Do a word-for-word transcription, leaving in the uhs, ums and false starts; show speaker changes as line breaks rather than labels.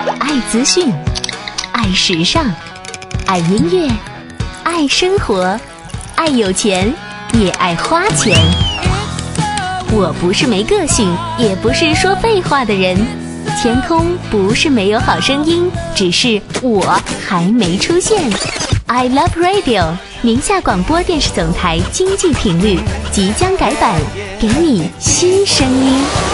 爱资讯，爱时尚，爱音乐，爱生活，爱有钱，也爱花钱。我不是没个性，也不是说废话的人。天空不是没有好声音，只是我还没出现。I Love Radio 宁夏广播电视总台经济频率即将改版，给你新声音。